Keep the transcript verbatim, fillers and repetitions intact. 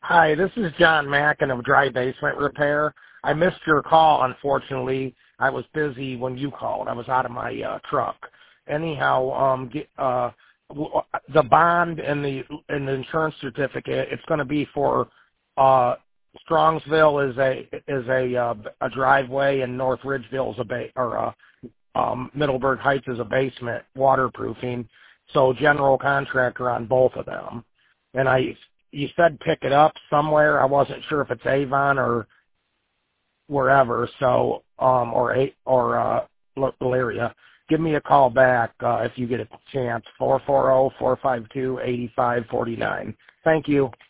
Hi, this is John Mackin of Dry Basement Repair. I missed your call, unfortunately. I was busy when you called. I was out of my uh, truck. Anyhow, um, get, uh, w- the bond and the and the insurance certificate. It's going to be for uh, Strongsville is a is a uh, a driveway, and North Ridgeville is a ba- or uh, um, Middleburg Heights is a basement waterproofing. So general contractor on both of them, and I. You said pick it up somewhere. I wasn't sure if it's Avon or wherever. So, um, or a or uh, Valeria. Give me a call back uh, if you get a chance. Four four zero four five two eighty five forty nine. Thank you.